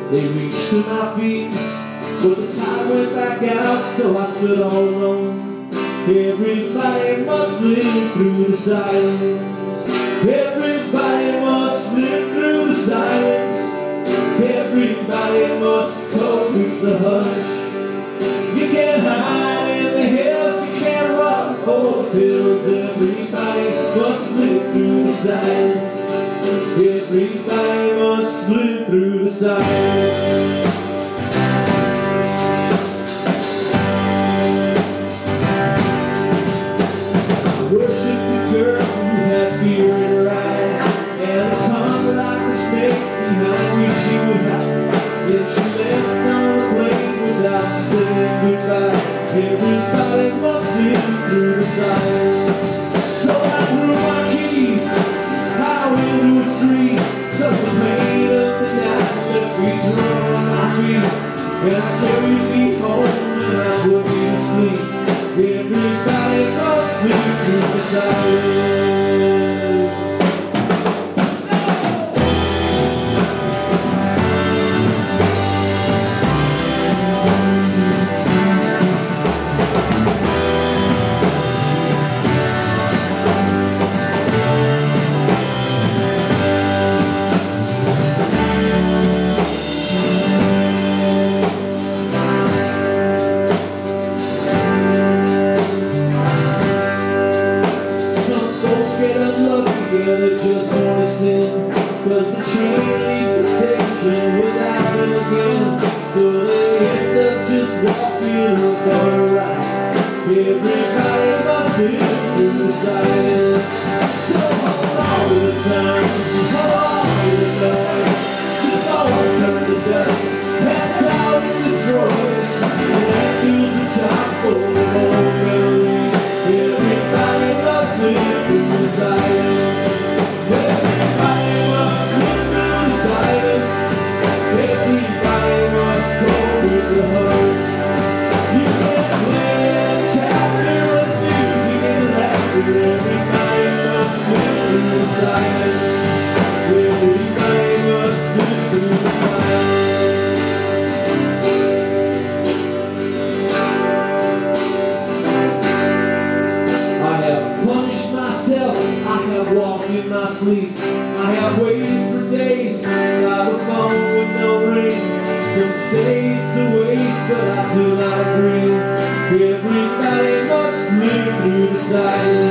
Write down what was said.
They reached to my feet, but the tide went back out, so I stood all alone. Everybody must live through the silence. Everybody must live through the silence. Everybody must cope with the hush. You can't hide in the hills, you can't run for the pills. Everybody must live through the silence. Everybody must live through the silence. Worship the girl who had fear in her eyes, and a tongue like a snake behind which she would hide. Then she left on a plane without saying goodbye. Everybody must live through the silence. So I threw my keys out into the street, 'cause the pain of the night left me drunk on my feet. And I carried me home and I put me to sleep. Everybody must live through the silence. Yeah, they just wanna sin, 'cause the train leaves the station without them again. So they end up just walking for a ride. Everybody must live through the silence. So hold on to the sound, hold on to the noise. The noise turn to dust, and cloud it destroys. And that feels the time for the whole memory. Everybody must live through the silence. Everybody must live through the silence. Everybody must go with the hush. You can't play a chapter of music and laughter. Everybody must live through the silence. Everybody must live through the silence. I have punished myself, I have walked in my sleep. I have waited for days by the phone with no ring. Some say it's a waste, but I do not agree. Everybody must live through the silence.